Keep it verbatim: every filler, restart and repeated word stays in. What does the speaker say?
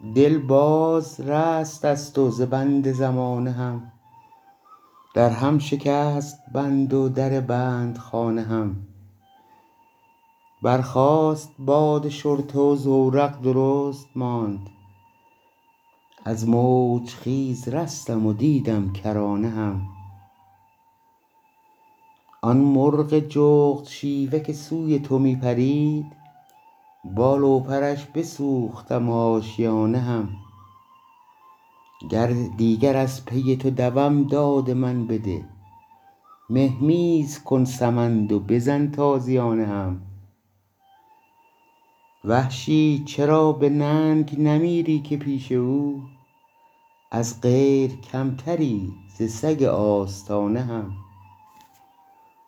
دل باز رست از تو ز بند زمانه هم، در هم شکست بند و در بندخانه هم. برخاست باد شرطه و زورق درست ماند، از موج خیز رستم و دیدم کرانه هم. آن مرغ جغد شیوه که سوی تو می پرید، بال و پرش بسوختم و آشیانه هم. گر دیگر از پی تو دوم داد من بده، مهمیز کن سمند و بزن تازیانه هم. وحشی چرا به ننگ نمیری که پیش او، از غیر کمتری ز سگ آستانه هم.